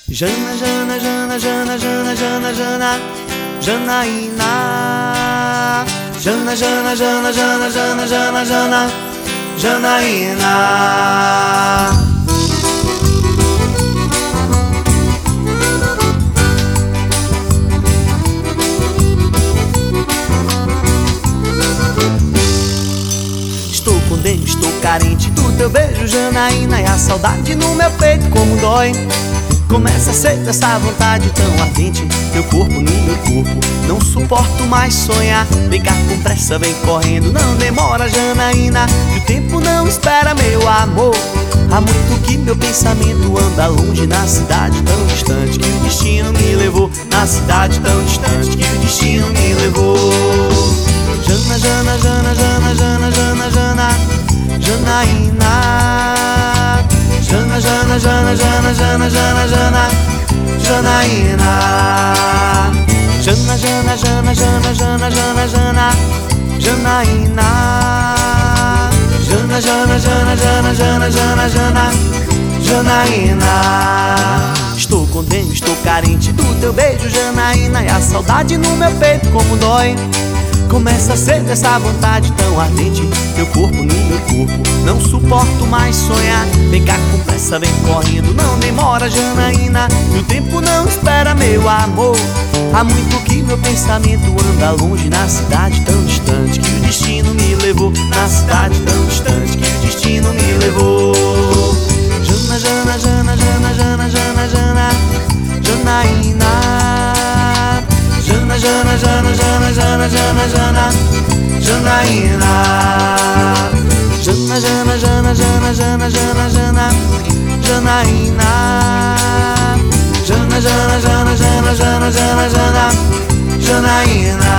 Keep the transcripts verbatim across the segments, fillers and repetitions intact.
Jana, Jana, Jana, Jana, Jana, Jana, Jana, Janaína. Jana, Jana, Jana, Jana, Jana, Jana, Jana, Janaína. Estou com dente, estou carente do teu beijo, Janaína. E a saudade no meu peito como dói. Começa a ser essa vontade tão ardente, teu corpo no meu corpo, não suporto mais sonhar. Vem cá com pressa, vem correndo, não demora, Janaína, que o tempo não espera, meu amor. Há muito que meu pensamento anda longe, na cidade tão distante que o destino me levou. Na cidade tão distante que o destino me levou. Jana, Jana, Jana, Jana, Jana, Jana, Jana, Janaína. Jana, Jana, Jana, Jana, Jana, Jana, Jana, Janaína. Jana, Jana, Jana, Jana, Jana, Jana, Jana, Janaína. Jana, Jana, Jana, Jana, Jana, Jana, Jana, Janaína. Estou contente, estou carente do teu beijo, Janaína. E a saudade no meu peito como dói. Começa a ser essa vontade tão ardente, teu corpo no meu corpo, não suporto mais sonhar. Vem cá com pressa, vem correndo, não demora, Janaína, e o tempo não espera, meu amor. Há muito que meu pensamento anda longe, na cidade tão distante que o destino me levou. Na cidade tão distante que o destino me levou. Jana, Jana, Jana, Jana, Jana, Jana, Jana, Janaína. Jana, Jana, Jana, Jana, Jana, Jana, Jana, Janaína. Jana, Jana, Jana, Jana, Jana, Jana, Jana, Janaína. Jana, Jana, Jana, Jana, Jana, Jana, Jana, Janaína.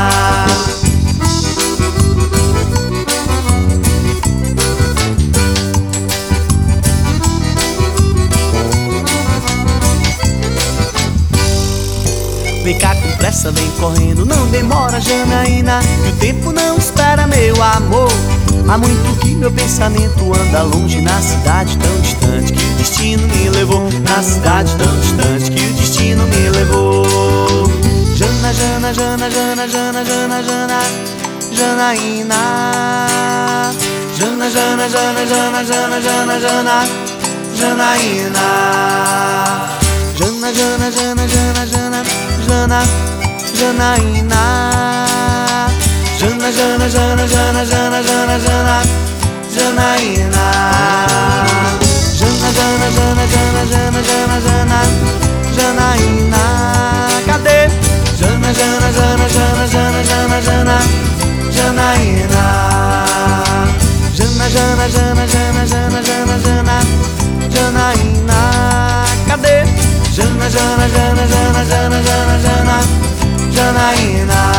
Vem cá com pressa, vem correndo, não demora, Janaína, que o tempo não espera, meu amor. Há muito que meu pensamento anda longe, na cidade tão distante que o destino me levou. Na cidade tão distante que o destino me levou. Jana, Jana, Jana, Jana, Jana, Jana, Jana, Janaína. Jana, Jana, Jana, Jana, Jana, Jana, Jana, Janaína. Jana, Jana, Jana, Jana, Jana, Jana, Janaína. Jana, Jana, Jana, Jana, Jana, Jana, Jana, Janaína. Jana, Jana, Jana, Jana, Jana, Jana, Jana, Janaína. Cadê? Jana, Jana, Jana, Jana, Jana, Jana, Jana, Janaína. Jana, Jana, Jana, Jana, Jana, Jana, Jana, Janaína. Cadê? Jana, Jana, Jana, Jana, Jana, Jana, Jana, Janaína.